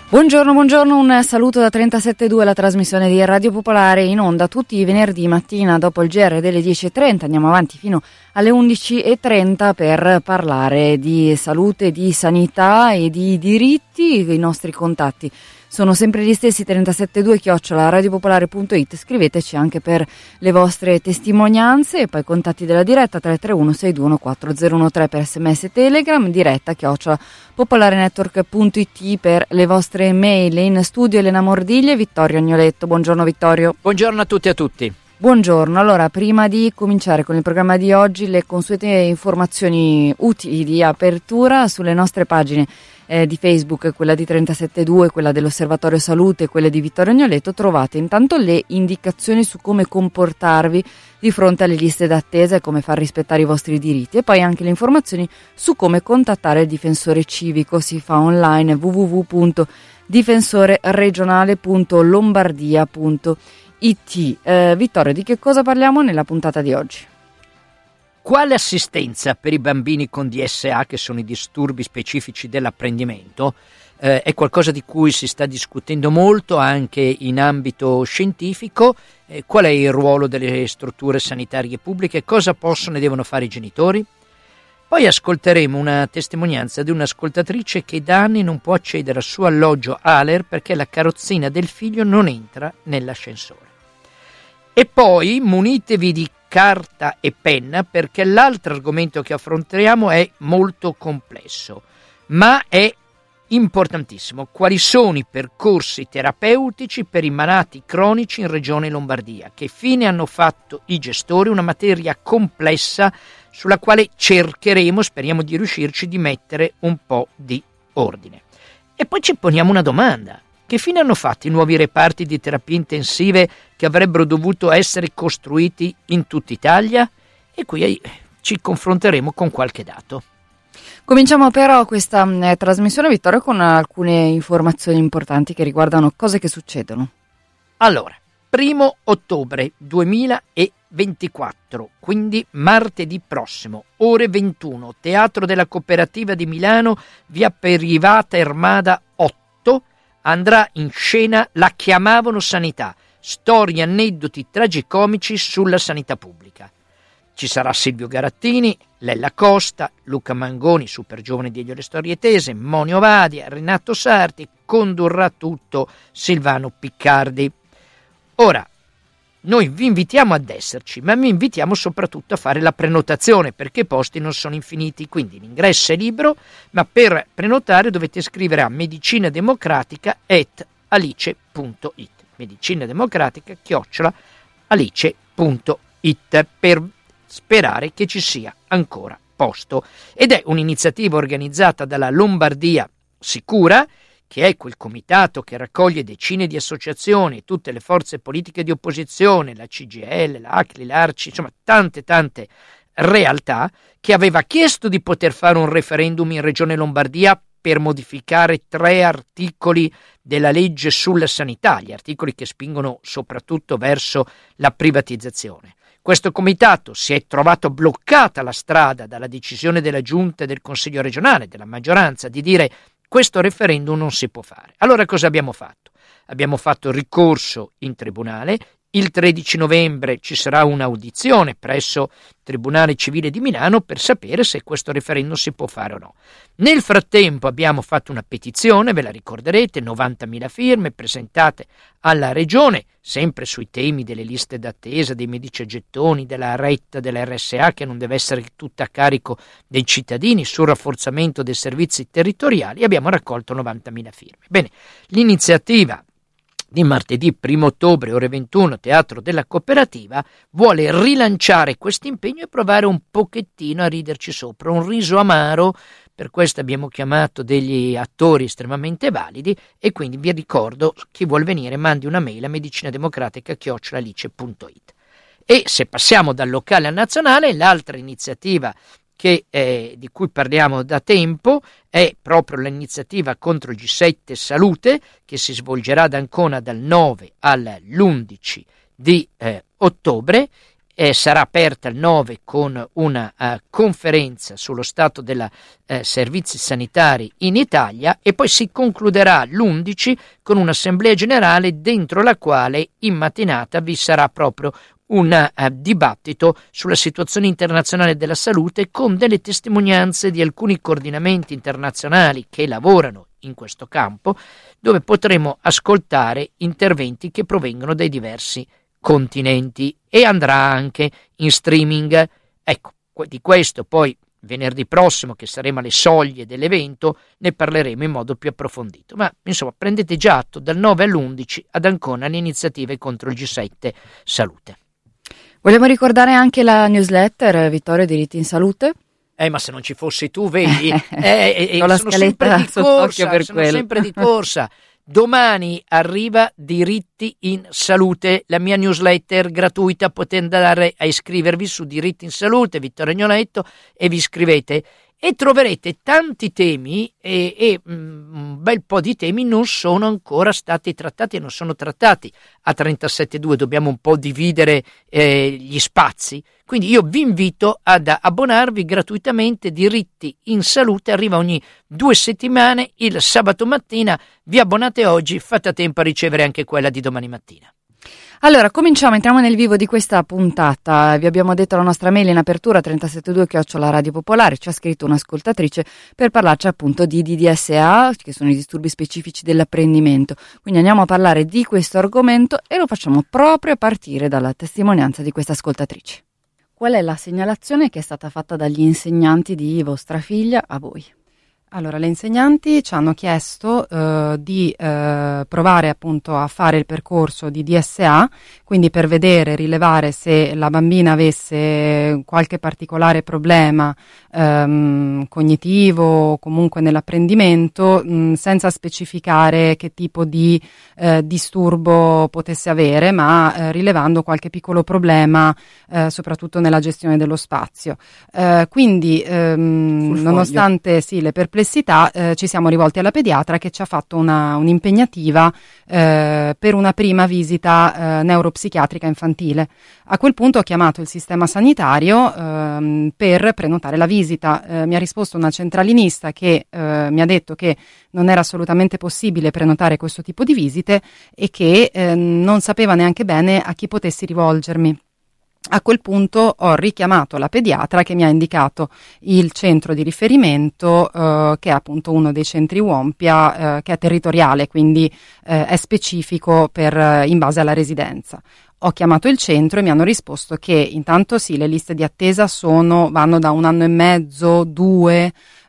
Buongiorno, un saluto da 37.2, la trasmissione di Radio Popolare in onda tutti i venerdì mattina dopo il GR delle 10.30. Andiamo avanti fino alle 11.30 per parlare di salute, di sanità e di diritti. I nostri contatti sono sempre gli stessi, 372@radiopopolare.it. Scriveteci anche per le vostre testimonianze e poi contatti della diretta 331 621 4013 per SMS e Telegram, diretta @popolarenetwork.it per le vostre mail. In studio Elena Mordiglia e Vittorio Agnoletto. Buongiorno Vittorio. Buongiorno a tutti e a tutti. Buongiorno, allora prima di cominciare con il programma di oggi le consuete informazioni utili di apertura sulle nostre pagine di Facebook, quella di 37.2, quella dell'Osservatorio Salute e quella di Vittorio Agnoletto. Trovate intanto le indicazioni su come comportarvi di fronte alle liste d'attesa e come far rispettare i vostri diritti, e poi anche le informazioni su come contattare il difensore civico. Si fa online www.difensoreregionale.lombardia.it. Vittorio, di che cosa parliamo nella puntata di oggi? Quale assistenza per i bambini con DSA, che sono i disturbi specifici dell'apprendimento, è qualcosa di cui si sta discutendo molto anche in ambito scientifico. Qual è il ruolo delle strutture sanitarie pubbliche? Cosa possono e devono fare i genitori? Poi ascolteremo una testimonianza di un'ascoltatrice che da anni non può accedere al suo alloggio ALER perché la carrozzina del figlio non entra nell'ascensore. E poi munitevi di carta e penna, perché l'altro argomento che affronteremo è molto complesso, ma è importantissimo. Quali sono i percorsi terapeutici per i malati cronici in Regione Lombardia? Che fine hanno fatto i gestori? Una materia complessa sulla quale cercheremo, speriamo di riuscirci, di mettere un po' di ordine. E poi ci poniamo una domanda. Che fine hanno fatto i nuovi reparti di terapie intensive che avrebbero dovuto essere costruiti in tutta Italia? E qui ci confronteremo con qualche dato. Cominciamo però questa trasmissione, Vittorio, con alcune informazioni importanti che riguardano cose che succedono. Allora, 1 ottobre 2024, quindi martedì prossimo, ore 21, Teatro della Cooperativa di Milano, via Perivata Ermada 8, andrà in scena La chiamavano sanità, storie, aneddoti tragicomici sulla sanità pubblica. Ci sarà Silvio Garattini, Lella Costa, Luca Mangoni, super giovane di Le Storie Tese, Monio Vadia, Renato Sarti, condurrà tutto Silvano Piccardi. Ora, noi vi invitiamo ad esserci, ma vi invitiamo soprattutto a fare la prenotazione, perché i posti non sono infiniti, quindi l'ingresso è libero, ma per prenotare dovete scrivere a medicinademocratica@alice.it, medicinademocratica@alice.it, per sperare che ci sia ancora posto. Ed è un'iniziativa organizzata dalla Lombardia Sicura, che è quel comitato che raccoglie decine di associazioni, tutte le forze politiche di opposizione, la CGIL, l'ACLI, l'ARCI, insomma tante realtà, che aveva chiesto di poter fare un referendum in Regione Lombardia per modificare 3 articoli della legge sulla sanità, gli articoli che spingono soprattutto verso la privatizzazione. Questo comitato si è trovato bloccata la strada dalla decisione della Giunta e del Consiglio regionale, della maggioranza, di dire questo referendum non si può fare. Allora cosa abbiamo fatto? Abbiamo fatto ricorso in tribunale. Il 13 novembre ci sarà un'audizione presso il Tribunale Civile di Milano per sapere se questo referendum si può fare o no. Nel frattempo abbiamo fatto una petizione, ve la ricorderete, 90.000 firme presentate alla Regione, sempre sui temi delle liste d'attesa, dei medici a gettoni, della retta della RSA, che non deve essere tutta a carico dei cittadini, sul rafforzamento dei servizi territoriali. Abbiamo raccolto 90.000 firme. Bene, l'iniziativa di martedì 1 ottobre, ore 21, Teatro della Cooperativa, vuole rilanciare questo impegno e provare un pochettino a riderci sopra, un riso amaro. Per questo abbiamo chiamato degli attori estremamente validi, e quindi vi ricordo, chi vuol venire mandi una mail a medicinademocratica@alice.it. E se passiamo dal locale al nazionale, l'altra iniziativa di cui parliamo da tempo è proprio l'iniziativa contro il G7 Salute, che si svolgerà ad Ancona dal 9 all'11 di ottobre, sarà aperta il 9 con una conferenza sullo stato dei servizi sanitari in Italia, e poi si concluderà l'11 con un'assemblea generale dentro la quale in mattinata vi sarà proprio un dibattito sulla situazione internazionale della salute, con delle testimonianze di alcuni coordinamenti internazionali che lavorano in questo campo, dove potremo ascoltare interventi che provengono dai diversi continenti, e andrà anche in streaming. Ecco, di questo poi venerdì prossimo, che saremo alle soglie dell'evento, ne parleremo in modo più approfondito. Ma insomma, prendete già atto, dal 9 all'11 ad Ancona le iniziative contro il G7 Salute. Vogliamo ricordare anche la newsletter Vittorio Diritti in Salute? Ma se non ci fossi tu, vedi, ho la sono sempre di corsa, sempre di corsa. Domani arriva Diritti in Salute, la mia newsletter gratuita. Potete andare a iscrivervi su Diritti in Salute, Vittorio Agnoletto, e vi iscrivete e troverete tanti temi, e un bel po' di temi non sono ancora stati trattati e non sono trattati. A 37.2 dobbiamo un po' dividere gli spazi, quindi io vi invito ad abbonarvi gratuitamente. Diritti in Salute arriva ogni 2 settimane, il sabato mattina. Vi abbonate oggi, fate a tempo a ricevere anche quella di domani mattina. Allora, entriamo nel vivo di questa puntata. Vi abbiamo detto la nostra mail in apertura, 372@Radio Popolare. Ci ha scritto un'ascoltatrice per parlarci appunto di DDSA, che sono i disturbi specifici dell'apprendimento. Quindi andiamo a parlare di questo argomento e lo facciamo proprio a partire dalla testimonianza di questa ascoltatrice. Qual è la segnalazione che è stata fatta dagli insegnanti di vostra figlia a voi? Allora, le insegnanti ci hanno chiesto di provare appunto a fare il percorso di DSA, quindi per rilevare se la bambina avesse qualche particolare problema cognitivo o comunque nell'apprendimento, senza specificare che tipo di disturbo potesse avere, ma rilevando qualche piccolo problema soprattutto nella gestione dello spazio. Quindi nonostante sì, le perplessità, ci siamo rivolti alla pediatra, che ci ha fatto un'impegnativa per una prima visita neuropsichiatrica infantile. A quel punto ho chiamato il sistema sanitario per prenotare la visita. Mi ha risposto una centralinista che mi ha detto che non era assolutamente possibile prenotare questo tipo di visite e che non sapeva neanche bene a chi potessi rivolgermi. A quel punto ho richiamato la pediatra, che mi ha indicato il centro di riferimento, che è appunto uno dei centri UOMPIA, che è territoriale, quindi è specifico in base alla residenza. Ho chiamato il centro e mi hanno risposto che intanto sì, le liste di attesa vanno da 1 anno e mezzo, 2,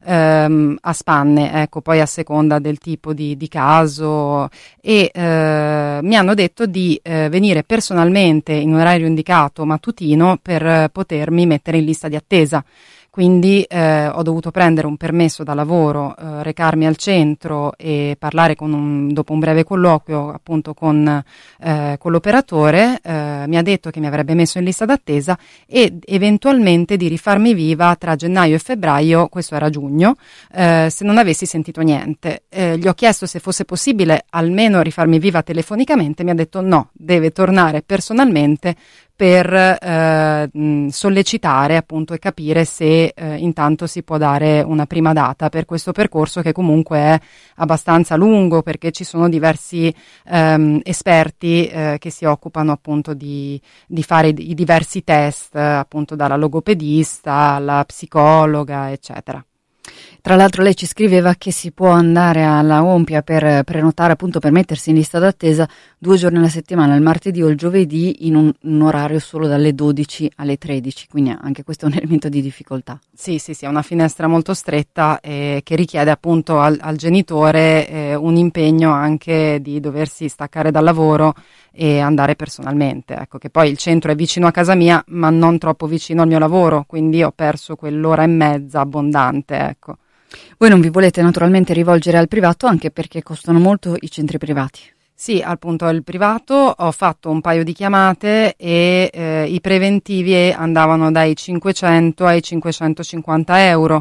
a spanne, ecco, poi a seconda del tipo di caso, e mi hanno detto di venire personalmente in orario indicato mattutino per potermi mettere in lista di attesa. Quindi ho dovuto prendere un permesso da lavoro, recarmi al centro e parlare dopo un breve colloquio appunto con l'operatore. Mi ha detto che mi avrebbe messo in lista d'attesa e eventualmente di rifarmi viva tra gennaio e febbraio, questo era giugno, se non avessi sentito niente. Gli ho chiesto se fosse possibile almeno rifarmi viva telefonicamente, mi ha detto no, deve tornare personalmente per sollecitare appunto e capire se intanto si può dare una prima data per questo percorso, che comunque è abbastanza lungo, perché ci sono diversi esperti che si occupano appunto di fare i diversi test, appunto dalla logopedista alla psicologa, eccetera. Tra l'altro lei ci scriveva che si può andare alla Ompia per prenotare, appunto per mettersi in lista d'attesa 2 giorni alla settimana, il martedì o il giovedì, in un orario solo dalle 12 alle 13, quindi anche questo è un elemento di difficoltà. Sì, è una finestra molto stretta che richiede appunto al genitore un impegno anche di doversi staccare dal lavoro e andare personalmente, ecco, che poi il centro è vicino a casa mia ma non troppo vicino al mio lavoro, quindi ho perso quell'ora e mezza abbondante, ecco. Voi non vi volete naturalmente rivolgere al privato, anche perché costano molto i centri privati? Sì, appunto al privato ho fatto un paio di chiamate e i preventivi andavano dai 500 ai 550 euro.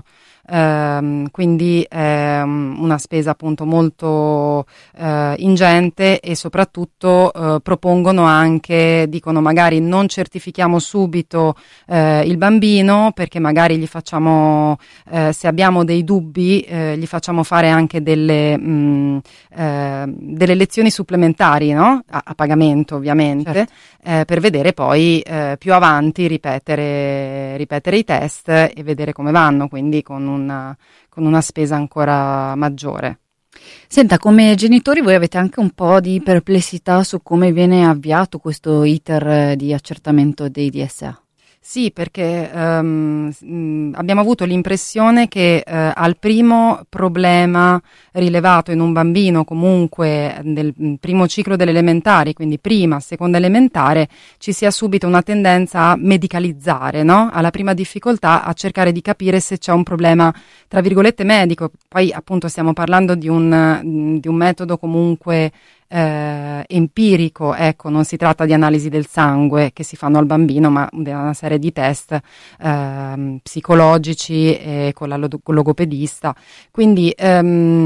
quindi è una spesa appunto molto ingente, e soprattutto propongono anche, dicono magari non certifichiamo subito il bambino, perché magari gli facciamo, se abbiamo dei dubbi, gli facciamo fare anche delle lezioni supplementari, no? A pagamento ovviamente, certo. Per vedere poi più avanti ripetere i test e vedere come vanno, quindi con una spesa ancora maggiore. Senta, come genitori voi avete anche un po' di perplessità su come viene avviato questo iter di accertamento dei DSA? Sì, perché abbiamo avuto l'impressione che al primo problema rilevato in un bambino, comunque nel primo ciclo delle elementari, quindi prima, seconda elementare, ci sia subito una tendenza a medicalizzare, no? Alla prima difficoltà a cercare di capire se c'è un problema, tra virgolette, medico. Poi appunto stiamo parlando di un metodo comunque empirico, ecco, non si tratta di analisi del sangue che si fanno al bambino, ma di una serie di test psicologici con la logopedista. Quindi c'è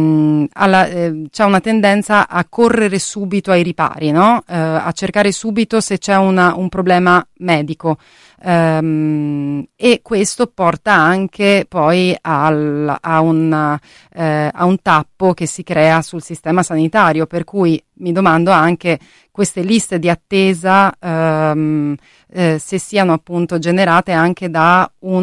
una tendenza a correre subito ai ripari, no? A cercare subito se c'è un problema medico. E questo porta anche poi a un tappo che si crea sul sistema sanitario, per cui mi domando anche queste liste di attesa se siano appunto generate anche da un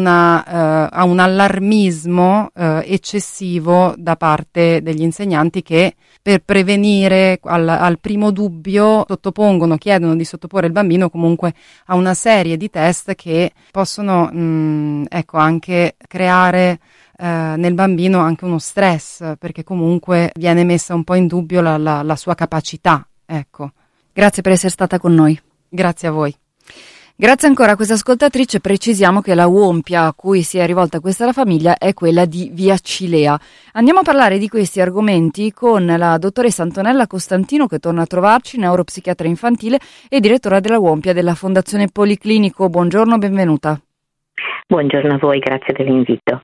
allarmismo eccessivo da parte degli insegnanti, che per prevenire al primo dubbio chiedono di sottoporre il bambino comunque a una serie di test che possono anche creare nel bambino anche uno stress, perché comunque viene messa un po' in dubbio la sua capacità. Ecco. Grazie per essere stata con noi. Grazie a voi. Grazie ancora a questa ascoltatrice. Precisiamo che la Uompia a cui si è rivolta questa famiglia è quella di Via Cilea. Andiamo a parlare di questi argomenti con la dottoressa Antonella Costantino, che torna a trovarci, neuropsichiatra infantile e direttora della Uompia della Fondazione Policlinico. Buongiorno, benvenuta. Buongiorno a voi, grazie dell'invito.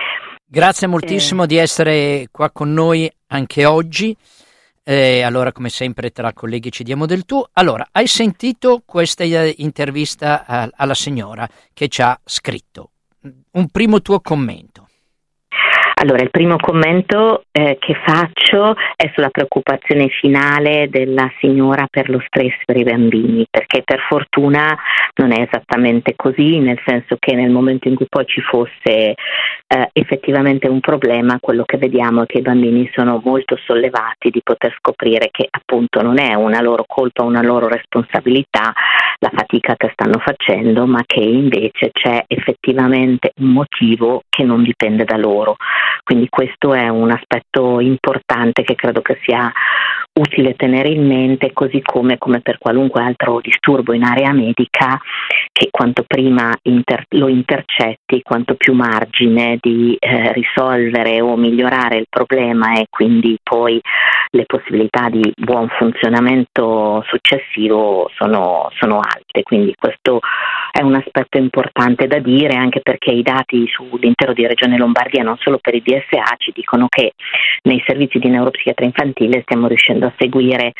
Grazie moltissimo di essere qua con noi anche oggi. Allora, come sempre, tra colleghi ci diamo del tu. Allora, hai sentito questa intervista alla signora che ci ha scritto. Un primo tuo commento. Allora, il primo commento che faccio è sulla preoccupazione finale della signora per lo stress per i bambini, perché per fortuna non è esattamente così, nel senso che nel momento in cui poi ci fosse effettivamente un problema, quello che vediamo è che i bambini sono molto sollevati di poter scoprire che appunto non è una loro colpa, una loro responsabilità la fatica che stanno facendo, ma che invece c'è effettivamente un motivo che non dipende da loro. Quindi questo è un aspetto importante che credo che sia utile tenere in mente, così come per qualunque altro disturbo in area medica, che quanto prima lo intercetti, quanto più margine di risolvere o migliorare il problema e quindi poi le possibilità di buon funzionamento successivo sono alte. Quindi questo è un aspetto importante da dire, anche perché i dati sull'intero di Regione Lombardia, non solo per i DSA, ci dicono che nei servizi di neuropsichiatria infantile stiamo riuscendo a seguire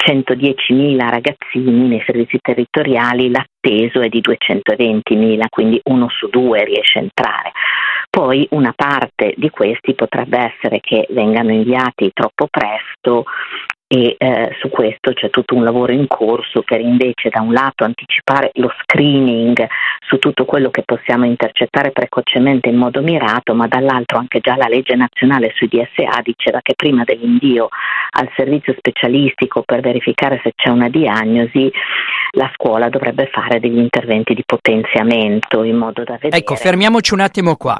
110.000 ragazzini, nei servizi territoriali l'atteso è di 220.000, quindi 1 su 2 riesce a entrare. Poi una parte di questi potrebbe essere che vengano inviati troppo presto, e su questo c'è tutto un lavoro in corso per invece da un lato anticipare lo screening su tutto quello che possiamo intercettare precocemente in modo mirato, ma dall'altro anche già la legge nazionale sui DSA diceva che prima dell'invio al servizio specialistico per verificare se c'è una diagnosi la scuola dovrebbe fare degli interventi di potenziamento in modo da vedere. Ecco, fermiamoci un attimo qua.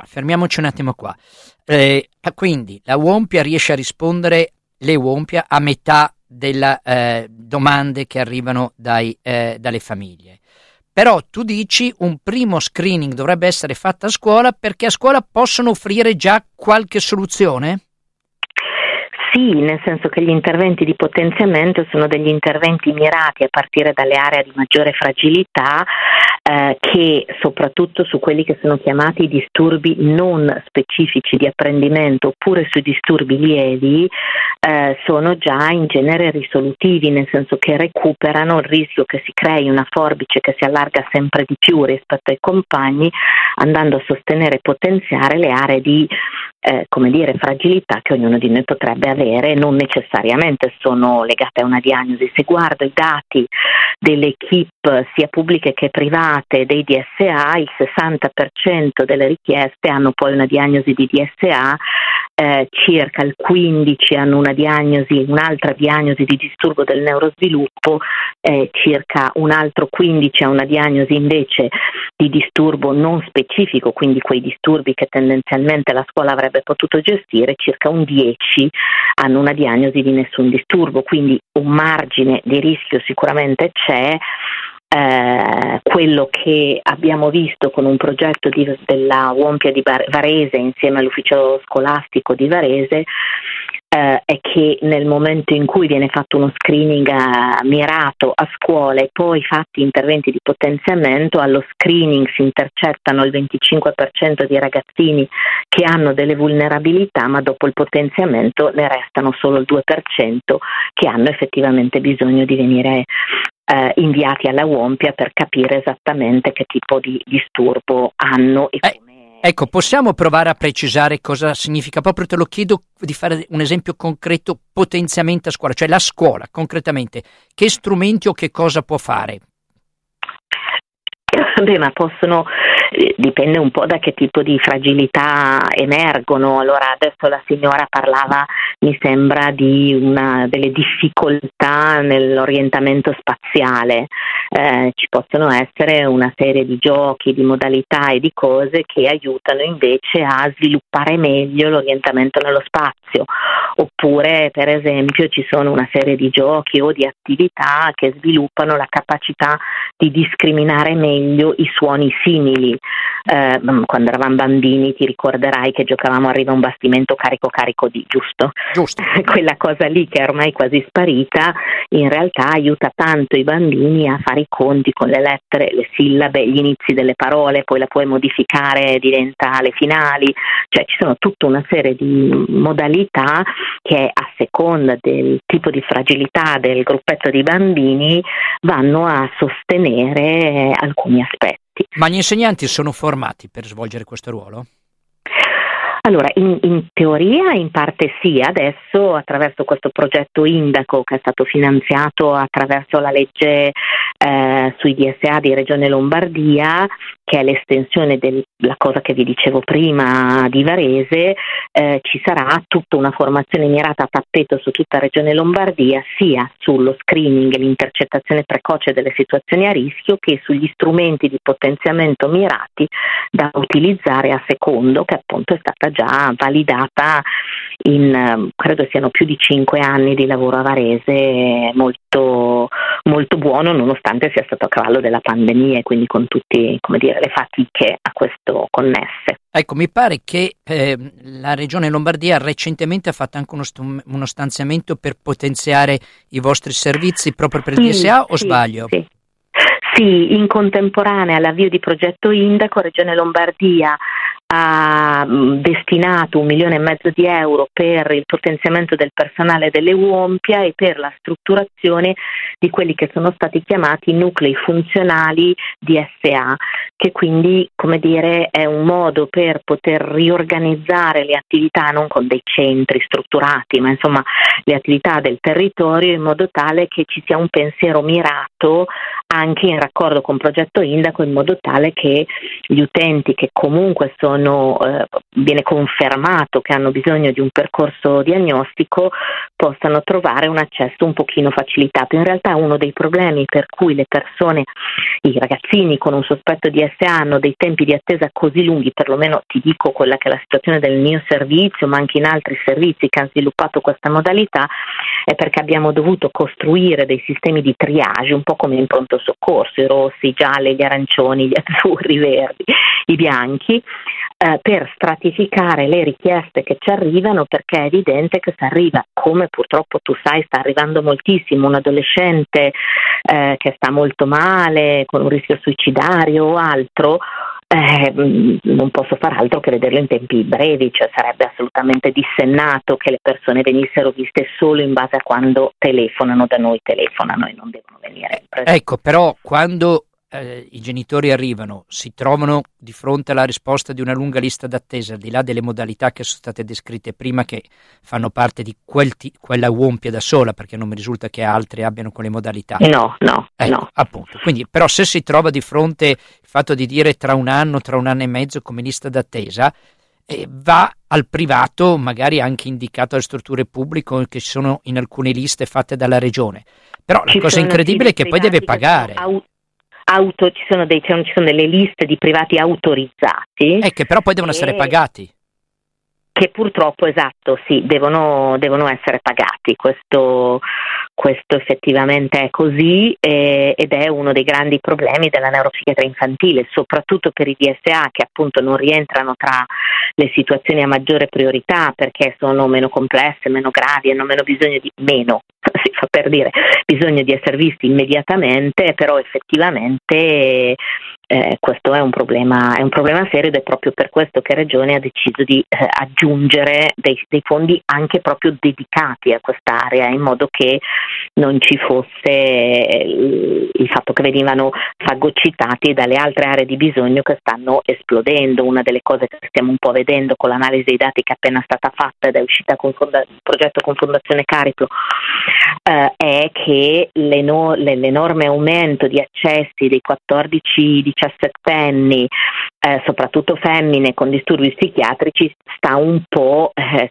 Quindi la Uompia riesce a rispondere, le Uompia, a metà delle domande che arrivano dalle famiglie. Però tu dici un primo screening dovrebbe essere fatto a scuola, perché a scuola possono offrire già qualche soluzione? Sì, nel senso che gli interventi di potenziamento sono degli interventi mirati a partire dalle aree di maggiore fragilità che soprattutto su quelli che sono chiamati disturbi non specifici di apprendimento oppure sui disturbi lievi sono già in genere risolutivi, nel senso che recuperano il rischio che si crei una forbice che si allarga sempre di più rispetto ai compagni, andando a sostenere e potenziare le aree di fragilità che ognuno di noi potrebbe avere, non necessariamente sono legate a una diagnosi. Se guardo i dati delle equip sia pubbliche che private dei DSA, il 60% delle richieste hanno poi una diagnosi di DSA, circa il 15% hanno un'altra diagnosi di disturbo del neurosviluppo, circa un altro 15% ha una diagnosi invece di disturbo non specifico, quindi quei disturbi che tendenzialmente la scuola avrebbe potuto gestire, circa un 10% hanno una diagnosi di nessun disturbo, quindi un margine di rischio sicuramente c'è. Quello che abbiamo visto con un progetto della Uompia di Varese insieme all'ufficio scolastico di Varese è che nel momento in cui viene fatto uno screening mirato a scuola e poi fatti interventi di potenziamento, allo screening si intercettano il 25% di ragazzini che hanno delle vulnerabilità, ma dopo il potenziamento ne restano solo il 2% che hanno effettivamente bisogno di venire inviati alla Uompia per capire esattamente che tipo di disturbo hanno e come. Ecco, possiamo provare a precisare cosa significa? Proprio te lo chiedo di fare un esempio concreto, potenziamento a scuola, cioè la scuola concretamente, che strumenti o che cosa può fare? Ma dipende un po' da che tipo di fragilità emergono. Allora adesso la signora parlava, mi sembra, di delle difficoltà nell'orientamento spaziale. Ci possono essere una serie di giochi, di modalità e di cose che aiutano invece a sviluppare meglio l'orientamento nello spazio. Oppure, per esempio, ci sono una serie di giochi o di attività che sviluppano la capacità di discriminare meglio i suoni simili. Quando eravamo bambini ti ricorderai che giocavamo arriva un bastimento carico di, giusto? Giusto. Quella cosa lì che è ormai quasi sparita, in realtà aiuta tanto i bambini a fare i conti con le lettere, le sillabe, gli inizi delle parole, poi la puoi modificare, diventa le finali, cioè ci sono tutta una serie di modalità che a seconda del tipo di fragilità del gruppetto di bambini vanno a sostenere alcuni aspetti. Ma gli insegnanti sono formati per svolgere questo ruolo? Allora, in teoria in parte sì, adesso attraverso questo progetto Indaco che è stato finanziato attraverso la legge sui DSA di Regione Lombardia, che è l'estensione della cosa che vi dicevo prima di Varese, ci sarà tutta una formazione mirata a tappeto su tutta Regione Lombardia, sia sullo screening e l'intercettazione precoce delle situazioni a rischio che sugli strumenti di potenziamento mirati da utilizzare a secondo, che appunto è stata già validata in credo siano più di 5 anni di lavoro a Varese, molto, molto buono, nonostante sia stato a cavallo della pandemia e quindi con tutte, come dire, le fatiche a questo connesse. Ecco, mi pare che la Regione Lombardia recentemente ha fatto anche uno stanziamento per potenziare i vostri servizi proprio per il DSA, o sbaglio? Sì, in contemporanea all'avvio di progetto Indaco, Regione Lombardia ha destinato 1,5 milioni di euro per il potenziamento del personale delle Uompia e per la strutturazione di quelli che sono stati chiamati nuclei funzionali DSA, che quindi, come dire, è un modo per poter riorganizzare le attività non con dei centri strutturati, ma insomma le attività del territorio in modo tale che ci sia un pensiero mirato anche in raccordo con progetto Indaco, in modo tale che gli utenti che comunque viene confermato che hanno bisogno di un percorso diagnostico possano trovare un accesso un pochino facilitato. In realtà uno dei problemi per cui le persone, i ragazzini con un sospetto DSA hanno dei tempi di attesa così lunghi, perlomeno ti dico quella che è la situazione del mio servizio, ma anche in altri servizi che hanno sviluppato questa modalità, è perché abbiamo dovuto costruire dei sistemi di triage, un po' come in pronto soccorso, i rossi, i gialli, gli arancioni, gli azzurri, i verdi, i bianchi, per stratificare le richieste che ci arrivano, perché è evidente che se arriva, come purtroppo tu sai sta arrivando moltissimo, un adolescente che sta molto male, con un rischio suicidario o altro, non posso far altro che vederlo in tempi brevi, cioè sarebbe assolutamente dissennato che le persone venissero viste solo in base a quando telefonano, da noi telefonano e non devono venire. Ecco, però quando i genitori arrivano, si trovano di fronte alla risposta di una lunga lista d'attesa, al di là delle modalità che sono state descritte prima, che fanno parte di quella UOMPIA da sola, perché non mi risulta che altri abbiano quelle modalità. No. Appunto. Quindi, però se si trova di fronte il fatto di dire tra un anno e mezzo come lista d'attesa, va al privato, magari anche indicato alle strutture pubbliche che sono in alcune liste fatte dalla regione. Però la cosa incredibile è che poi deve pagare. Ci sono delle liste di privati autorizzati che però poi devono essere pagati, che purtroppo, esatto, sì, devono essere pagati. Questo effettivamente è così, ed è uno dei grandi problemi della neuropsichiatria infantile, soprattutto per i DSA, che appunto non rientrano tra le situazioni a maggiore priorità perché sono meno complesse, meno gravi, hanno meno bisogno si fa per dire, bisogno di essere visti immediatamente, però effettivamente questo è un problema serio, ed è proprio per questo che Regione ha deciso di aggiungere dei fondi anche proprio dedicati a quest'area, in modo che non ci fosse il fatto che venivano fagocitati dalle altre aree di bisogno che stanno esplodendo. Una delle cose che stiamo un po' vedendo con l'analisi dei dati che è appena stata fatta ed è uscita con il progetto con Fondazione Cariplo, è che l'enorme aumento di accessi dei 14-17enni, soprattutto femmine con disturbi psichiatrici, sta un po'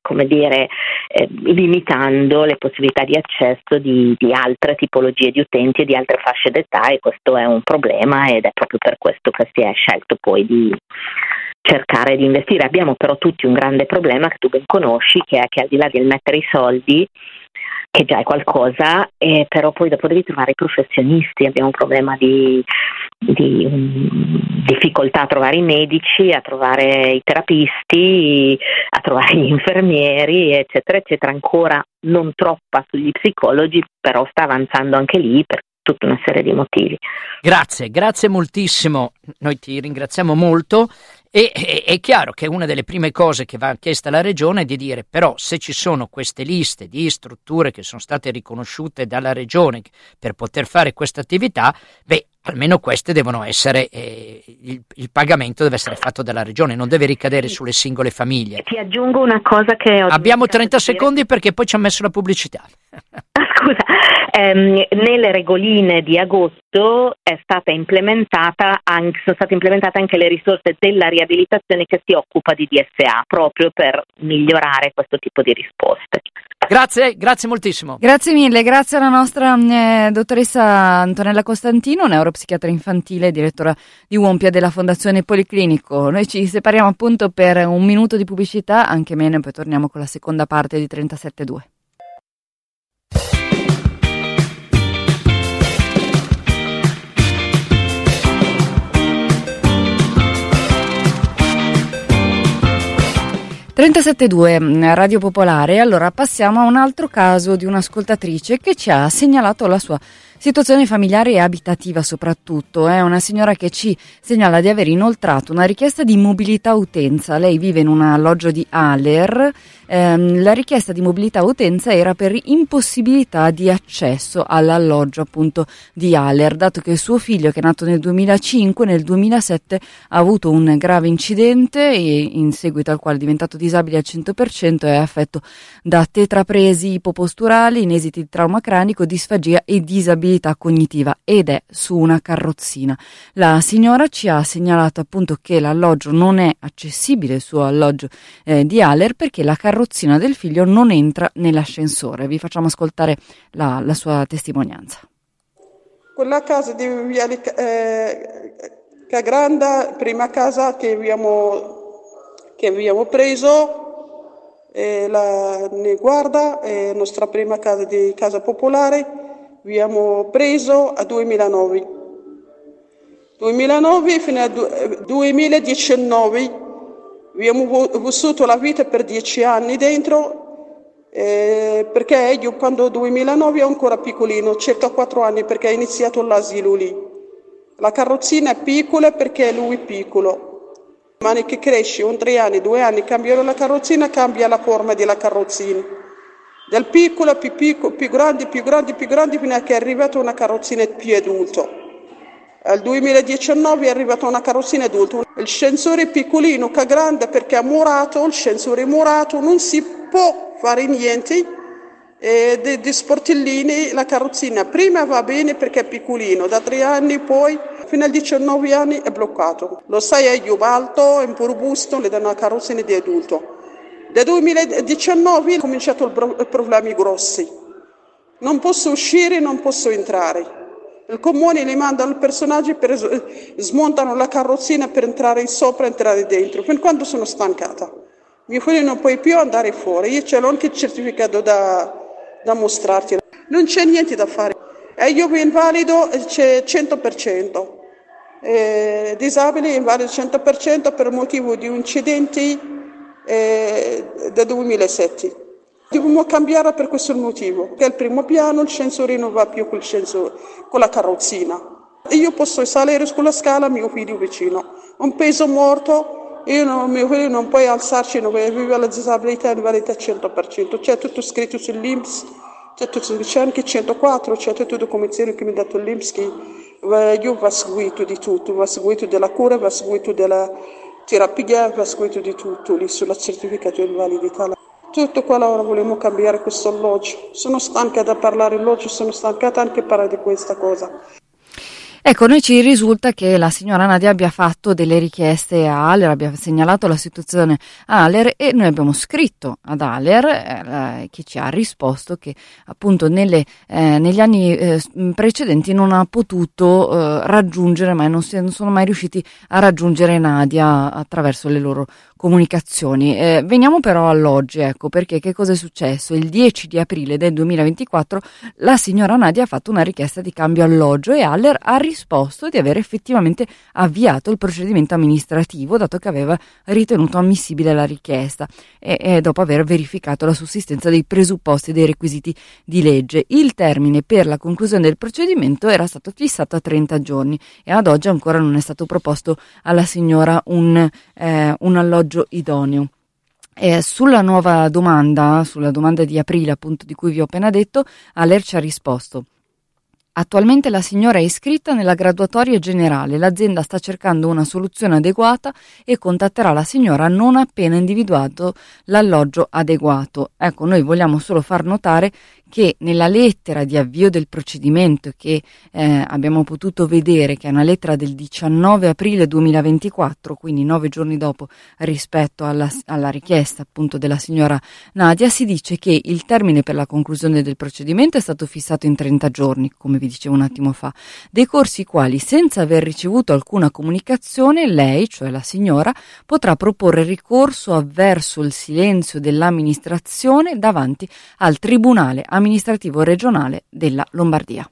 limitando le possibilità di accesso di altre tipologie di utenti e di altre fasce d'età, e questo è un problema, ed è proprio per questo che si è scelto poi di cercare di investire. Abbiamo però tutti un grande problema che tu ben conosci, che è che al di là del mettere i soldi, che già è qualcosa, però poi dopo devi trovare i professionisti. Abbiamo un problema di difficoltà a trovare i medici, a trovare i terapisti, a trovare gli infermieri, eccetera, eccetera. Ancora non troppa sugli psicologi, però sta avanzando anche lì per tutta una serie di motivi. Grazie moltissimo, noi ti ringraziamo molto. E è chiaro che una delle prime cose che va chiesta alla Regione è di dire: però se ci sono queste liste di strutture che sono state riconosciute dalla Regione per poter fare questa attività, almeno queste devono essere, il pagamento deve essere fatto dalla Regione, non deve ricadere sulle singole famiglie. Ti aggiungo una cosa che abbiamo 30 secondi perché poi ci ha messo la pubblicità. Scusa, nelle regoline di agosto sono state implementate anche le risorse della riabilitazione che si occupa di DSA, proprio per migliorare questo tipo di risposte. Grazie moltissimo. Grazie mille, grazie alla nostra dottoressa Antonella Costantino, neuropsichiatra infantile e direttora di UOMPIA della Fondazione Policlinico. Noi ci separiamo appunto per un minuto di pubblicità, anche meno, e poi torniamo con la seconda parte di 37.2. Radio Popolare. Allora passiamo a un altro caso di un'ascoltatrice che ci ha segnalato la sua situazione familiare e abitativa, soprattutto. È una signora che ci segnala di aver inoltrato una richiesta di mobilità utenza. Lei vive in un alloggio di Aler. La richiesta di mobilità utenza era per impossibilità di accesso all'alloggio appunto di Aler, dato che suo figlio, che è nato nel 2005, nel 2007 ha avuto un grave incidente e in seguito al quale è diventato disabile al 100% e è affetto da tetrapresi ipoposturali, inesiti di trauma cranico, disfagia e disabilità cognitiva, ed è su una carrozzina. La signora ci ha segnalato appunto che l'alloggio non è accessibile, il suo alloggio di Aler, perché la carrozzina del figlio non entra nell'ascensore. Vi facciamo ascoltare la sua testimonianza. Quella casa di Viale Cagranda, prima casa che abbiamo preso, ne guarda, è la nostra prima casa di casa popolare, abbiamo preso a 2009. 2009 fino al 2019 abbiamo vissuto la vita per 10 anni dentro, perché io quando 2009 ero ancora piccolino, circa 4 anni, perché ho iniziato l'asilo lì. La carrozzina è piccola perché lui è piccolo. Mani che cresce, 3 anni, 2 anni, cambierò la carrozzina, cambia la forma della carrozzina. Dal piccolo più grande, fino a che è arrivata una carrozzina più adulto. Al 2019 è arrivata una carrozzina adulta. Il scensore è piccolino che è grande perché è murato, il scensore è murato, non si può fare niente di sportellini. La carrozzina prima va bene perché è piccolino, da 3 anni poi fino ai 19 anni è bloccato. Lo sai, è più alto, è un po' robusto, le danno una carrozzina di adulto. Dal 2019 ho cominciato i problemi grossi. Non posso uscire, non posso entrare. Il comune li manda il personaggio smontano la carrozzina per entrare sopra e entrare dentro. Fin quando sono stancata. Mio figlio non può più andare fuori. Io ce l'ho anche il certificato da mostrarti. Non c'è niente da fare. E io invalido c'è 100%. Disabile invalido 100% per motivo di incidenti del 2007. Dobbiamo cambiare per questo motivo, che al primo piano il scensore non va più con la carrozzina. Io posso salire sulla scala, mio figlio vicino. Un peso morto, mio figlio non può alzarci, non aveva la disabilità invalida 100%. C'è tutto scritto sull'INPS, c'è anche 104, c'è tutte le documentazioni che mi ha dato l'INPS, che io va seguito di tutto, va seguito della cura, va seguito della terapia, va seguito di tutto lì sulla certificato di invalidità. Tutto quello ora vogliamo cambiare questo alloggio. Sono stanca da parlare alloggio, sono stancata anche di parlare di questa cosa. Ecco, noi ci risulta che la signora Nadia abbia fatto delle richieste a Aller, abbia segnalato la situazione a Aller e noi abbiamo scritto ad Aller che ci ha risposto che appunto negli anni precedenti non ha potuto raggiungere, ma non sono mai riusciti a raggiungere Nadia attraverso le loro comunicazioni. Veniamo però all'oggi, ecco, perché che cosa è successo? Il 10 di aprile del 2024 la signora Nadia ha fatto una richiesta di cambio alloggio e Aller ha risposto di aver effettivamente avviato il procedimento amministrativo, dato che aveva ritenuto ammissibile la richiesta e dopo aver verificato la sussistenza dei presupposti e dei requisiti di legge. Il termine per la conclusione del procedimento era stato fissato a 30 giorni e ad oggi ancora non è stato proposto alla signora un alloggio idoneo. Sulla nuova domanda, sulla domanda di aprile appunto di cui vi ho appena detto, Aller ci ha risposto: attualmente la signora è iscritta nella graduatoria generale, l'azienda sta cercando una soluzione adeguata e contatterà la signora non appena individuato l'alloggio adeguato. Ecco, noi vogliamo solo far notare che nella lettera di avvio del procedimento che abbiamo potuto vedere, che è una lettera del 19 aprile 2024, quindi 9 giorni dopo rispetto alla richiesta appunto della signora Nadia, si dice che il termine per la conclusione del procedimento è stato fissato in 30 giorni, come vi dicevo un attimo fa, decorsi i quali, senza aver ricevuto alcuna comunicazione, lei, cioè la signora, potrà proporre ricorso avverso il silenzio dell'amministrazione davanti al Tribunale amministrativo regionale della Lombardia.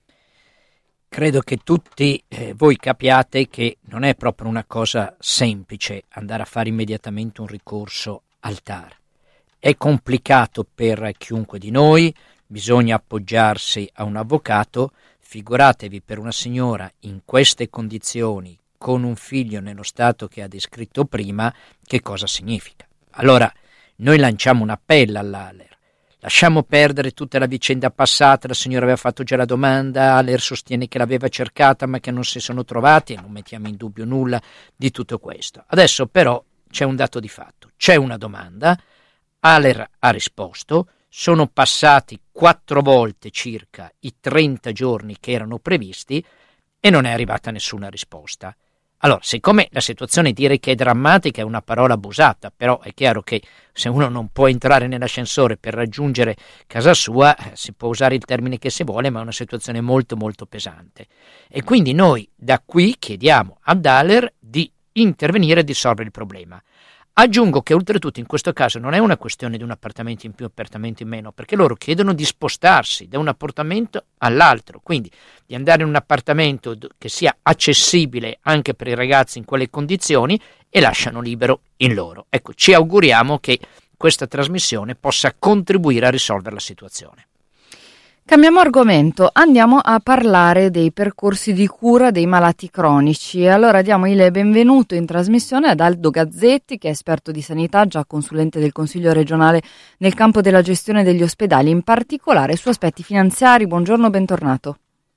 Credo che tutti voi capiate che non è proprio una cosa semplice andare a fare immediatamente un ricorso al TAR. È complicato per chiunque di noi, bisogna appoggiarsi a un avvocato, figuratevi per una signora in queste condizioni, con un figlio nello stato che ha descritto prima, che cosa significa. Allora, noi lanciamo un appello all'Aller. Lasciamo perdere tutta la vicenda passata, la signora aveva fatto già la domanda, Aller sostiene che l'aveva cercata ma che non si sono trovati e non mettiamo in dubbio nulla di tutto questo. Adesso però c'è un dato di fatto, c'è una domanda, Aller ha risposto, sono passati 4 volte circa i 30 giorni che erano previsti e non è arrivata nessuna risposta. Allora, siccome la situazione dire che è drammatica è una parola abusata, però è chiaro che se uno non può entrare nell'ascensore per raggiungere casa sua, si può usare il termine che si vuole, ma è una situazione molto molto pesante. E quindi noi da qui chiediamo ad Aller di intervenire e di risolvere il problema. Aggiungo che oltretutto in questo caso non è una questione di un appartamento in più, appartamento in meno, perché loro chiedono di spostarsi da un appartamento all'altro, quindi di andare in un appartamento che sia accessibile anche per i ragazzi in quelle condizioni e lasciano libero il loro. Ecco, ci auguriamo che questa trasmissione possa contribuire a risolvere la situazione. Cambiamo argomento, andiamo a parlare dei percorsi di cura dei malati cronici. Allora diamo il benvenuto in trasmissione ad Aldo Gazzetti, che è esperto di sanità, già consulente del Consiglio regionale nel campo della gestione degli ospedali, in particolare su aspetti finanziari. Buongiorno, bentornato.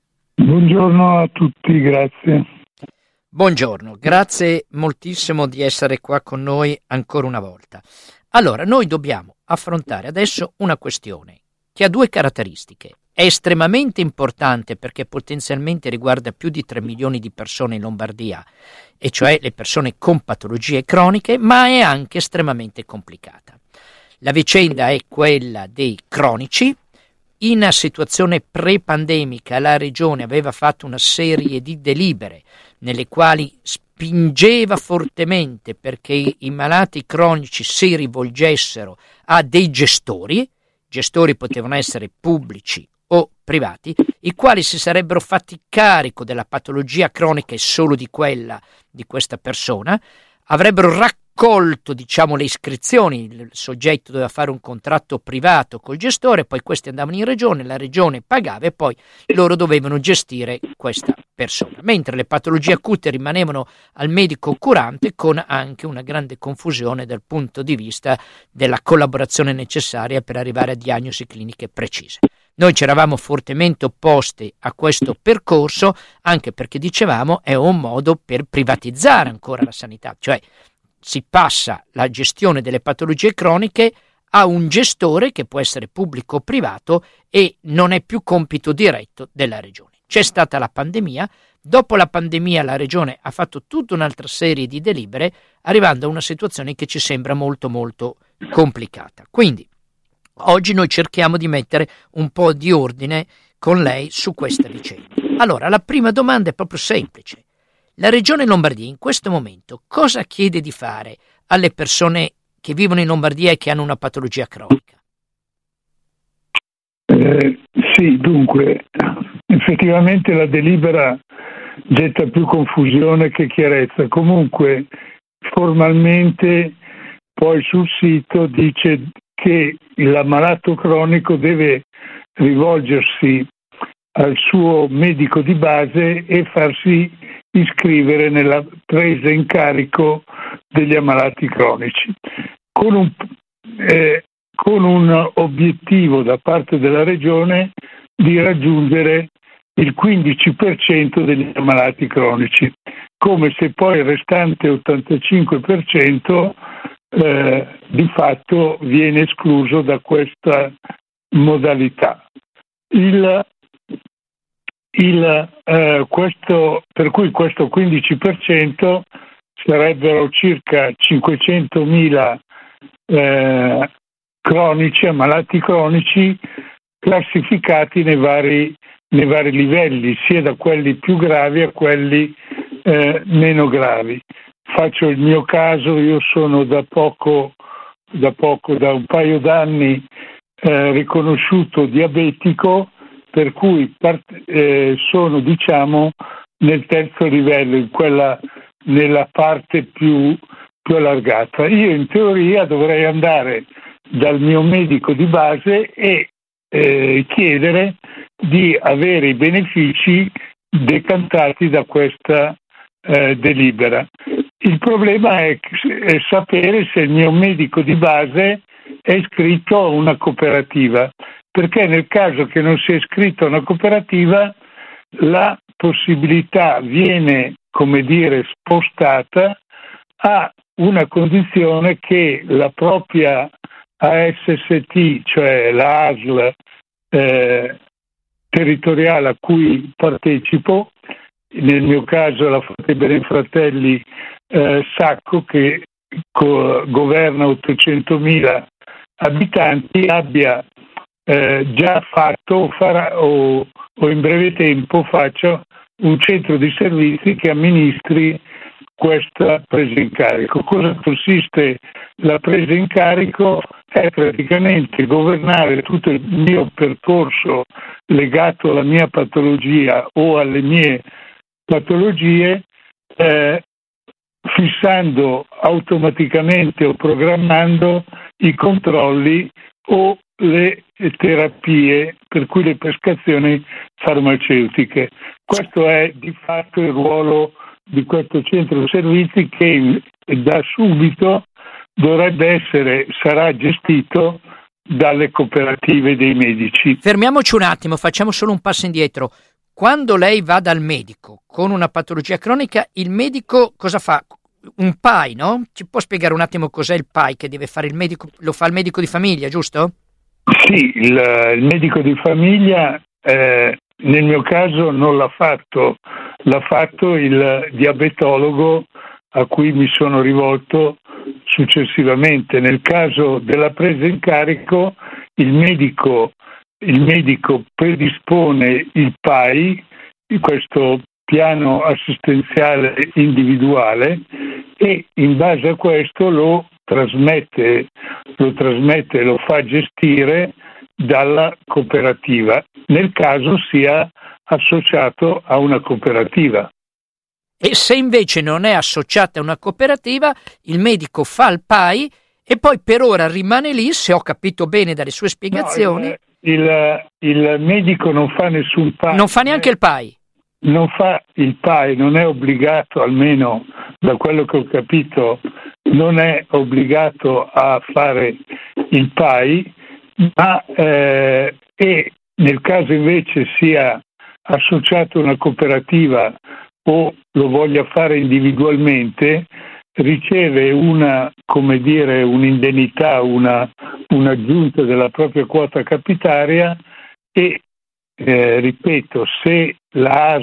Buongiorno a tutti, grazie. Buongiorno, grazie moltissimo di essere qua con noi ancora una volta. Allora, noi dobbiamo affrontare adesso una questione che ha due caratteristiche. È estremamente importante perché potenzialmente riguarda più di 3 milioni di persone in Lombardia, e cioè le persone con patologie croniche, ma è anche estremamente complicata. La vicenda è quella dei cronici. In situazione pre-pandemica la Regione aveva fatto una serie di delibere nelle quali spingeva fortemente perché i malati cronici si rivolgessero a dei gestori potevano essere pubblici o privati, i quali si sarebbero fatti carico della patologia cronica e solo di quella di questa persona, avrebbero raccolto, le iscrizioni, il soggetto doveva fare un contratto privato col gestore, poi questi andavano in regione, la regione pagava e poi loro dovevano gestire questa persona, mentre le patologie acute rimanevano al medico curante, con anche una grande confusione dal punto di vista della collaborazione necessaria per arrivare a diagnosi cliniche precise. Noi ci eravamo fortemente opposti a questo percorso, anche perché dicevamo è un modo per privatizzare ancora la sanità, cioè si passa la gestione delle patologie croniche a un gestore che può essere pubblico o privato e non è più compito diretto della regione. C'è stata la pandemia, dopo la pandemia la regione ha fatto tutta un'altra serie di delibere, arrivando a una situazione che ci sembra molto molto complicata. Quindi oggi noi cerchiamo di mettere un po' di ordine con lei su questa vicenda. Allora, la prima domanda è proprio semplice. La Regione Lombardia in questo momento cosa chiede di fare alle persone che vivono in Lombardia e che hanno una patologia cronica? Sì, dunque, effettivamente la delibera getta più confusione che chiarezza. Comunque, formalmente, poi sul sito dice che l'ammalato cronico deve rivolgersi al suo medico di base e farsi iscrivere nella presa in carico degli ammalati cronici, con un obiettivo da parte della Regione di raggiungere il 15% degli ammalati cronici, come se poi il restante 85% di fatto viene escluso da questa modalità. Per cui questo 15% sarebbero circa 500.000 cronici, ammalati cronici, classificati nei vari livelli, sia da quelli più gravi a quelli meno gravi. Faccio il mio caso, io sono da un paio d'anni riconosciuto diabetico, per cui sono nel terzo livello, nella parte più allargata. Io in teoria dovrei andare dal mio medico di base e chiedere di avere i benefici decantati da questa delibera. Il problema è sapere se il mio medico di base è iscritto a una cooperativa, perché nel caso che non sia iscritto a una cooperativa la possibilità viene, spostata a una condizione che la propria ASST, cioè la ASL territoriale a cui partecipo, nel mio caso la Fratelli Sacco, che governa 800.000 abitanti, abbia già fatto o in breve tempo faccia un centro di servizi che amministri questa presa in carico. Cosa consiste la presa in carico? È praticamente governare tutto il mio percorso legato alla mia patologia o alle mie patologie, fissando automaticamente o programmando i controlli o le terapie, per cui le prescrizioni farmaceutiche. Questo è di fatto il ruolo di questo centro servizi, che da subito sarà gestito dalle cooperative dei medici. Fermiamoci un attimo, facciamo solo un passo indietro. Quando lei va dal medico con una patologia cronica, il medico cosa fa? Un PAI, no? Ci può spiegare un attimo cos'è il PAI che deve fare il medico? Lo fa il medico di famiglia, giusto? Sì, il medico di famiglia nel mio caso non l'ha fatto, l'ha fatto il diabetologo a cui mi sono rivolto successivamente. Nel caso della presa in carico il medico predispone il PAI, questo piano assistenziale individuale, e in base a questo lo trasmette, lo fa gestire dalla cooperativa, nel caso sia associato a una cooperativa. E se invece non è associata a una cooperativa, il medico fa il PAI e poi per ora rimane lì, se ho capito bene dalle sue spiegazioni. No, il medico non fa nessun PAI. Non fa neanche il PAI. Non fa il PAI, non è obbligato, almeno da quello che ho capito, non è obbligato a fare il PAI, ma e nel caso invece sia associato a una cooperativa o lo voglia fare individualmente, riceve un'indennità, un'aggiunta della propria quota capitaria e ripeto, se la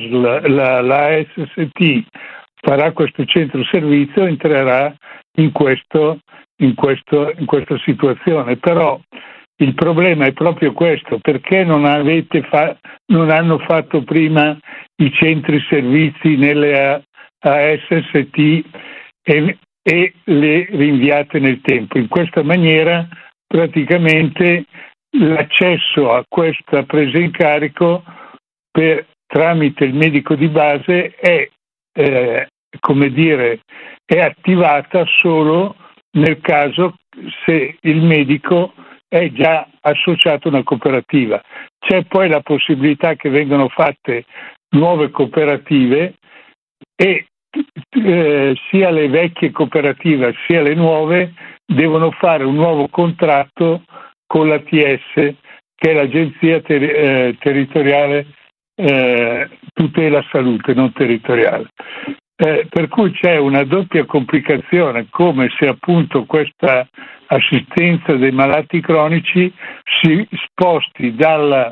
SST farà questo centro servizio, entrerà in questa situazione. Però il problema è proprio questo: perché non hanno fatto prima i centri servizi nelle ASST e le rinviate nel tempo? In questa maniera praticamente l'accesso a questa presa in carico tramite il medico di base è attivata solo nel caso se il medico è già associato a una cooperativa. C'è poi la possibilità che vengano fatte nuove cooperative e sia le vecchie cooperative sia le nuove devono fare un nuovo contratto con l'ATS, che è l'Agenzia Territoriale Tutela Salute, non territoriale. Per cui c'è una doppia complicazione, come se appunto questa assistenza dei malati cronici si sposti dalla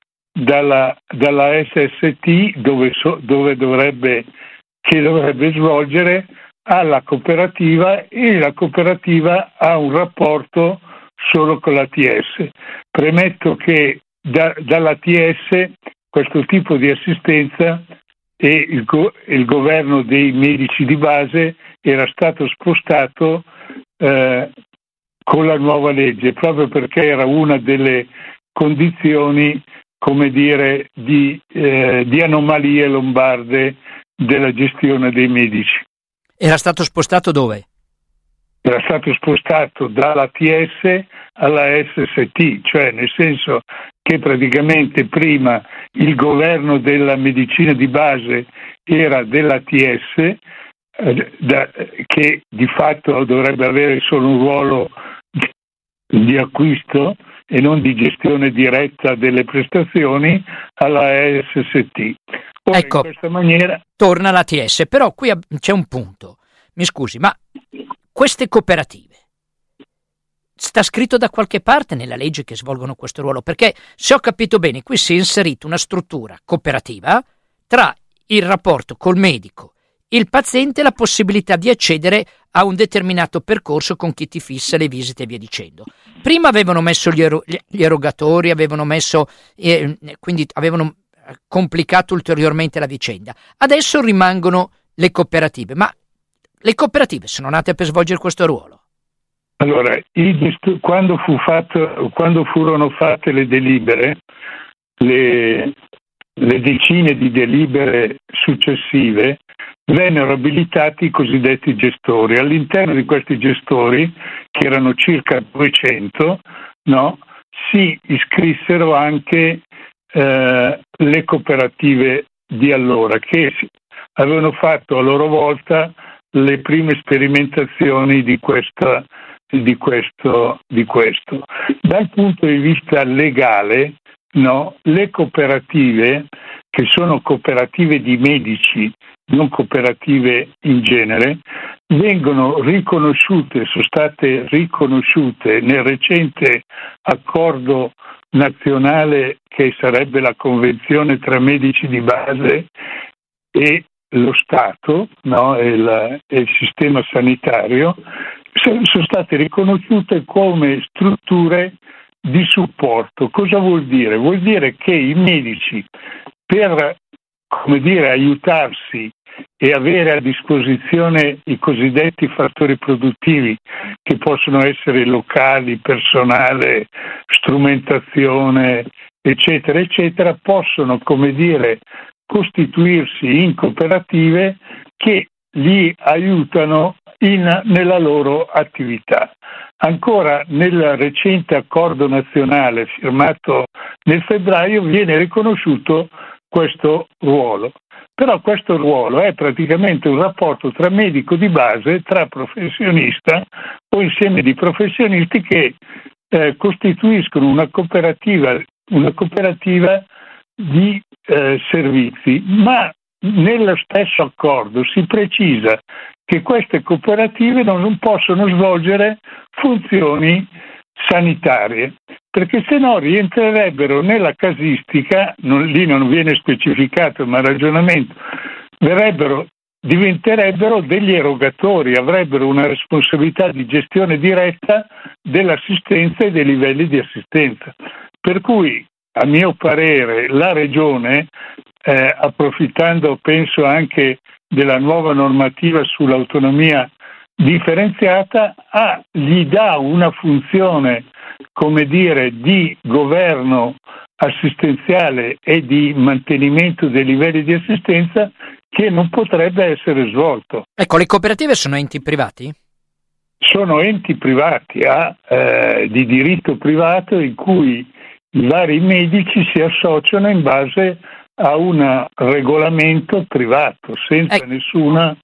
SST dove dovrebbe svolgere alla cooperativa, e la cooperativa ha un rapporto solo con l'ATS. Premetto che dall'ATS questo tipo di assistenza e il governo dei medici di base era stato spostato con la nuova legge, proprio perché era una delle condizioni, di anomalie lombarde della gestione dei medici. Era stato spostato dove? Era stato spostato dall'ATS alla SST, cioè nel senso che praticamente prima il governo della medicina di base era dell'ATS, che di fatto dovrebbe avere solo un ruolo di acquisto e non di gestione diretta delle prestazioni, alla SST. Ora, ecco, in questa maniera torna l'ATS, però qui c'è un punto. Mi scusi, ma queste cooperative, sta scritto da qualche parte nella legge che svolgono questo ruolo? Perché se ho capito bene, qui si è inserita una struttura cooperativa tra il rapporto col medico, il paziente e la possibilità di accedere a un determinato percorso con chi ti fissa le visite e via dicendo. Prima avevano messo gli erogatori, quindi avevano complicato ulteriormente la vicenda. Adesso rimangono le cooperative, ma Le cooperative sono nate per svolgere questo ruolo? Allora, quando furono fatte le delibere, le decine di delibere successive, vennero abilitati i cosiddetti gestori. All'interno di questi gestori, che erano circa 200, si iscrissero anche le cooperative di allora, che avevano fatto a loro volta le prime sperimentazioni di questo. Dal punto di vista legale, le cooperative, che sono cooperative di medici, non cooperative in genere, sono state riconosciute nel recente accordo nazionale, che sarebbe la convenzione tra medici di base e lo Stato, e il sistema sanitario, sono state riconosciute come strutture di supporto. Cosa vuol dire? Vuol dire che i medici, per aiutarsi e avere a disposizione i cosiddetti fattori produttivi, che possono essere locali, personale, strumentazione, eccetera, eccetera, possono, costituirsi in cooperative che li aiutano nella loro attività. Ancora nel recente accordo nazionale firmato nel febbraio viene riconosciuto questo ruolo. Però questo ruolo è praticamente un rapporto tra medico di base, tra professionista o insieme di professionisti che costituiscono una cooperativa di servizi, ma nello stesso accordo si precisa che queste cooperative non possono svolgere funzioni sanitarie, perché se no rientrerebbero nella casistica, lì non viene specificato ma il ragionamento, diventerebbero degli erogatori, avrebbero una responsabilità di gestione diretta dell'assistenza e dei livelli di assistenza. Per cui, a mio parere, la Regione, approfittando penso anche della nuova normativa sull'autonomia differenziata, gli dà una funzione, di governo assistenziale e di mantenimento dei livelli di assistenza che non potrebbe essere svolto. Ecco, le cooperative sono enti privati? Sono enti privati, di diritto privato, in cui i vari medici si associano in base a un regolamento privato, senza nessuna...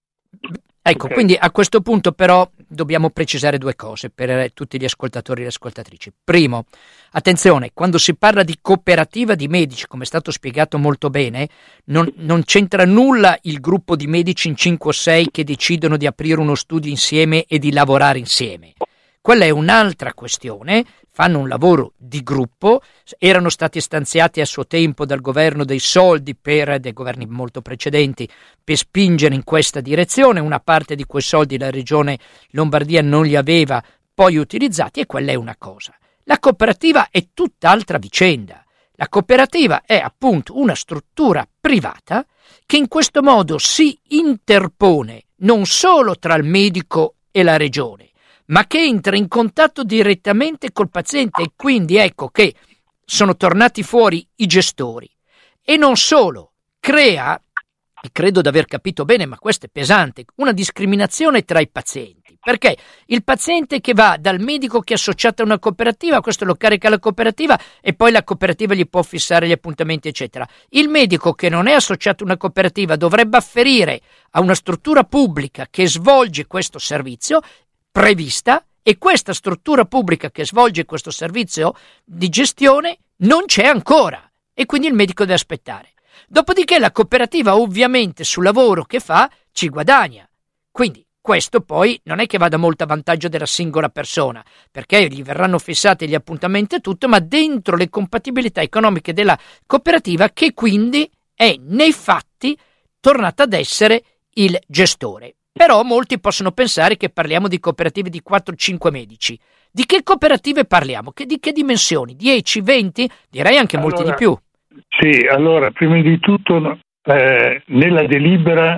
Ecco, quindi a questo punto però dobbiamo precisare due cose per tutti gli ascoltatori e le ascoltatrici. Primo, attenzione, quando si parla di cooperativa di medici, come è stato spiegato molto bene, non c'entra nulla il gruppo di medici in 5 o 6 che decidono di aprire uno studio insieme e di lavorare insieme. Quella è un'altra questione, fanno un lavoro di gruppo, erano stati stanziati a suo tempo dal governo dei soldi dei governi molto precedenti per spingere in questa direzione, una parte di quei soldi la regione Lombardia non li aveva poi utilizzati e quella è una cosa. La cooperativa è tutt'altra vicenda. La cooperativa è appunto una struttura privata che in questo modo si interpone non solo tra il medico e la regione, ma che entra in contatto direttamente col paziente e quindi ecco che sono tornati fuori i gestori. E non solo, crea, e credo di aver capito bene, ma questo è pesante, una discriminazione tra i pazienti. Perché il paziente che va dal medico che è associato a una cooperativa, questo lo carica la cooperativa e poi la cooperativa gli può fissare gli appuntamenti, eccetera. Il medico che non è associato a una cooperativa dovrebbe afferire a una struttura pubblica che svolge questo servizio prevista, e questa struttura pubblica che svolge questo servizio di gestione non c'è ancora e quindi il medico deve aspettare. Dopodiché la cooperativa ovviamente sul lavoro che fa ci guadagna, quindi questo poi non è che vada molto a vantaggio della singola persona, perché gli verranno fissati gli appuntamenti e tutto, ma dentro le compatibilità economiche della cooperativa, che quindi è nei fatti tornata ad essere il gestore. Però molti possono pensare che parliamo di cooperative di 4-5 medici. Di che cooperative parliamo? Di che dimensioni? 10, 20? Direi anche molti di più. Sì, allora, prima di tutto nella delibera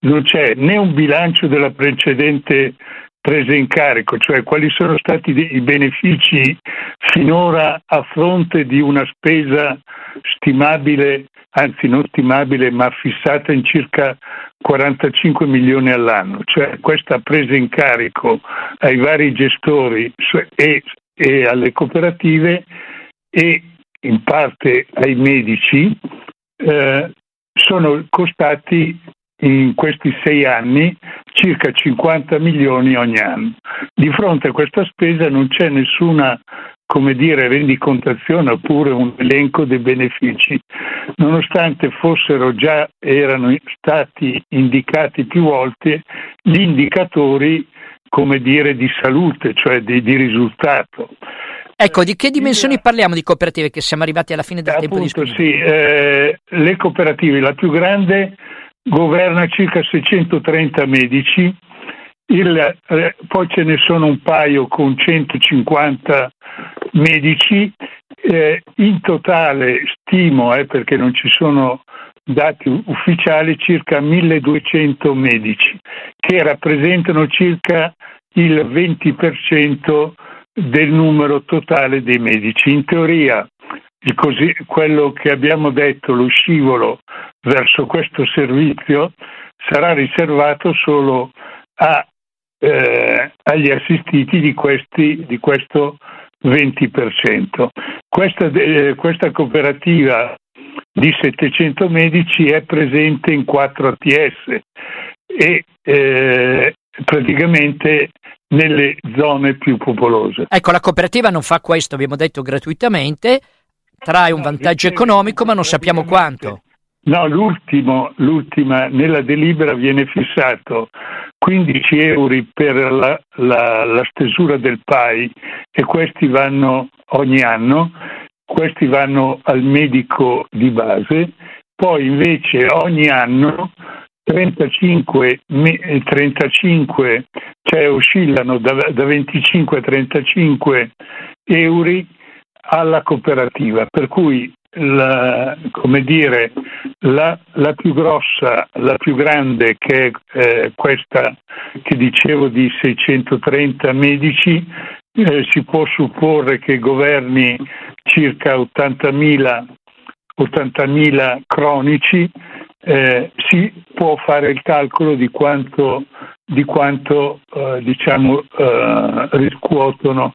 non c'è né un bilancio della precedente presa in carico, cioè quali sono stati i benefici finora a fronte di una spesa stimabile, anzi non stimabile, ma fissata in circa 45 milioni all'anno, cioè questa presa in carico ai vari gestori e alle cooperative e in parte ai medici sono costati in questi 6 anni circa 50 milioni ogni anno. Di fronte a questa spesa non c'è nessuna, rendicontazione oppure un elenco dei benefici, nonostante erano stati indicati più volte gli indicatori, di salute, cioè di risultato. Ecco, di che dimensioni parliamo di cooperative, che siamo arrivati alla fine del tempo disponibile? Sì, le cooperative, la più grande governa circa 630 medici, poi ce ne sono un paio con 150 medici, in totale stimo, perché non ci sono dati ufficiali, circa 1200 medici, che rappresentano circa il 20% del numero totale dei medici. In teoria, quello che abbiamo detto, lo scivolo verso questo servizio sarà riservato solo agli assistiti di questo 20%. Questa cooperativa di 700 medici è presente in 4 ATS e praticamente nelle zone più popolose. Ecco, la cooperativa non fa questo, abbiamo detto, gratuitamente, trae un vantaggio economico, ma non sappiamo quanto. No, l'ultima nella delibera viene fissato 15 euro per la stesura del PAI, e questi vanno ogni anno, questi vanno al medico di base, poi invece ogni anno 35, cioè oscillano da 25 a 35 euro alla cooperativa, per cui la più grossa, la più grande, che è questa che dicevo di 630 medici, si può supporre che governi circa 80.000 cronici. Si può fare il calcolo di quanto riscuotono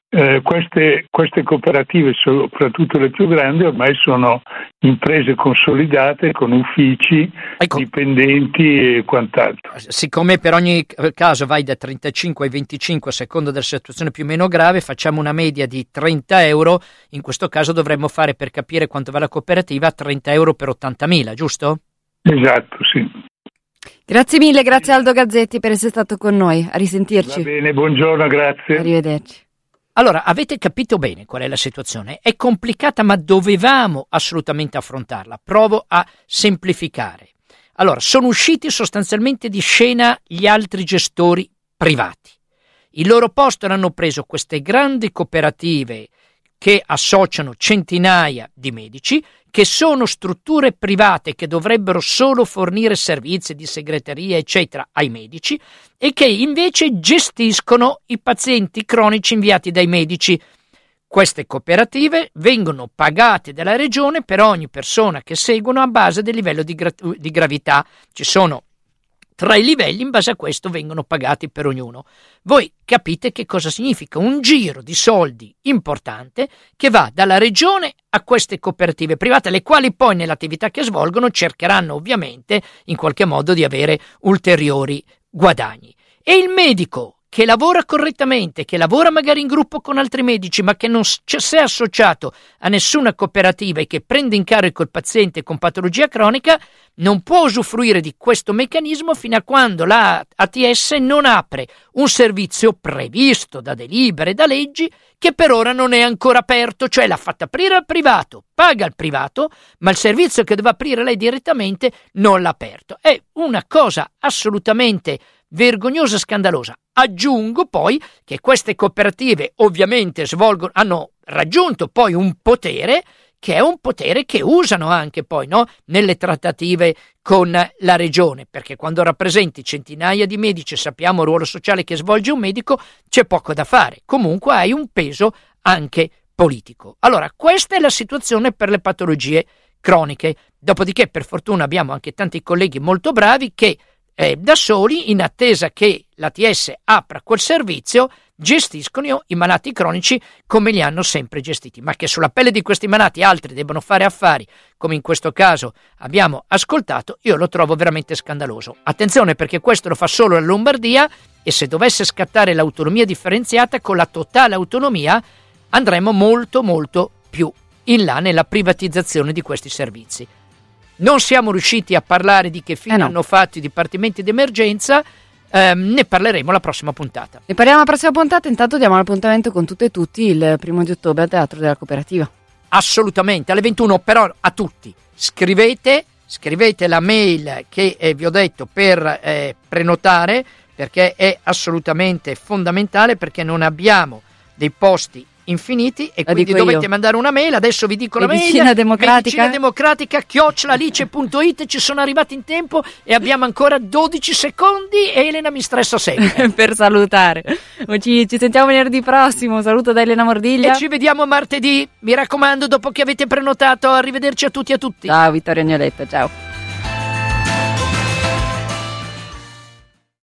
queste cooperative, soprattutto le più grandi. Ormai sono imprese consolidate con uffici, ecco, dipendenti e quant'altro. Siccome per ogni caso vai da 35 ai 25 a seconda della situazione più o meno grave, facciamo una media di 30 euro. In questo caso dovremmo fare, per capire quanto va la cooperativa, 30 euro per 80.000, giusto? Esatto, sì. Grazie mille, grazie Aldo Gazzetti per essere stato con noi. A risentirci. Va bene, buongiorno, grazie. Arrivederci. Allora, avete capito bene qual è la situazione? È complicata, ma dovevamo assolutamente affrontarla. Provo a semplificare. Allora, sono usciti sostanzialmente di scena gli altri gestori privati. Il loro posto l'hanno preso queste grandi cooperative che associano centinaia di medici, che sono strutture private che dovrebbero solo fornire servizi di segreteria, eccetera, ai medici, e che invece gestiscono i pazienti cronici inviati dai medici. Queste cooperative vengono pagate dalla regione per ogni persona che seguono a base del livello di gravità. Ci sono 3 livelli, in base a questo vengono pagati per ognuno. Voi capite che cosa significa un giro di soldi importante che va dalla regione a queste cooperative private, le quali poi nell'attività che svolgono cercheranno ovviamente in qualche modo di avere ulteriori guadagni. E il medico che lavora correttamente, che lavora magari in gruppo con altri medici, ma che non si è associato a nessuna cooperativa e che prende in carico il paziente con patologia cronica, non può usufruire di questo meccanismo fino a quando la ATS non apre un servizio previsto da delibere e da leggi, che per ora non è ancora aperto, cioè l'ha fatta aprire al privato, paga il privato, ma il servizio che deve aprire lei direttamente non l'ha aperto. È una cosa assolutamente vergognosa e scandalosa. Aggiungo poi che queste cooperative ovviamente hanno raggiunto poi un potere che è un potere che usano anche poi, no? Nelle trattative con la regione, perché quando rappresenti centinaia di medici, sappiamo il ruolo sociale che svolge un medico, c'è poco da fare. Comunque hai un peso anche politico. Allora, questa è la situazione per le patologie croniche. Dopodiché, per fortuna, abbiamo anche tanti colleghi molto bravi che da soli, in attesa che l'ATS apra quel servizio, gestiscono i malati cronici come li hanno sempre gestiti, ma che sulla pelle di questi malati altri debbano fare affari, come in questo caso abbiamo ascoltato, io lo trovo veramente scandaloso. Attenzione, perché questo lo fa solo la Lombardia, e se dovesse scattare l'autonomia differenziata, con la totale autonomia andremo molto molto più in là nella privatizzazione di questi servizi. Non siamo riusciti a parlare di che fine hanno fatto i dipartimenti d'emergenza. Ne parleremo la prossima puntata. Ne parliamo la prossima puntata. Intanto diamo l'appuntamento con tutte e tutti il 1° ottobre al Teatro della Cooperativa. Assolutamente, alle 21, però a tutti scrivete la mail che vi ho detto per prenotare, perché è assolutamente fondamentale, perché non abbiamo dei posti infiniti e quindi dovete mandare una mail. Adesso vi dico la mail: Medicina Democratica @alice.it. Ci sono arrivati in tempo e abbiamo ancora 12 secondi e Elena mi stressa sempre per salutare. Ci sentiamo venerdì prossimo. Un saluto da Elena Mordiglia e ci vediamo martedì, mi raccomando, dopo che avete prenotato. Arrivederci a tutti e a tutti. Ciao Vittorio Agnoletto, ciao.